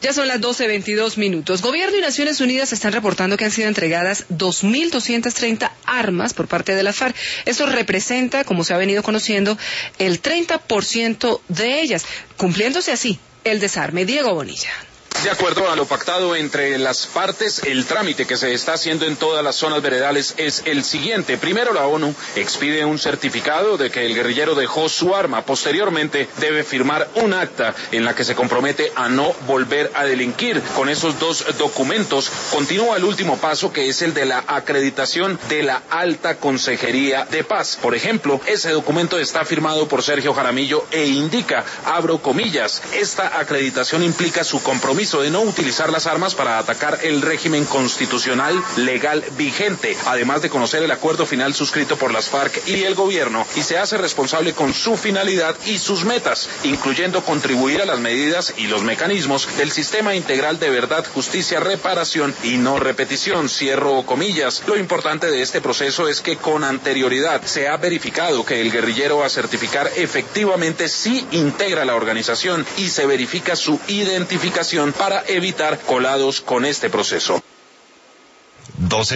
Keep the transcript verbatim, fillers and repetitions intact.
Ya son las doce veintidós minutos. Gobierno y Naciones Unidas están reportando que han sido entregadas dos mil doscientas treinta armas por parte de las FARC. Eso representa, como se ha venido conociendo, el treinta por ciento de ellas, cumpliéndose así el desarme. Diego Bonilla. De acuerdo a lo pactado entre las partes, el trámite que se está haciendo en todas las zonas veredales es el siguiente. Primero, la ONU expide un certificado de que el guerrillero dejó su arma. Posteriormente, debe firmar un acta en la que se compromete a no volver a delinquir. Con esos dos documentos, continúa el último paso, que es el de la acreditación de la Alta Consejería de Paz. Por ejemplo, ese documento está firmado por Sergio Jaramillo e indica, abro comillas, esta acreditación implica su compromiso de no utilizar las armas para atacar el régimen constitucional legal vigente, además de conocer el acuerdo final suscrito por las FARC y el gobierno, y se hace responsable con su finalidad y sus metas, incluyendo contribuir a las medidas y los mecanismos del sistema integral de verdad, justicia, reparación y no repetición. Cierro comillas. Lo importante de este proceso es que con anterioridad se ha verificado que el guerrillero a certificar efectivamente sí integra la organización y se verifica su identificación para evitar colados con este proceso. doce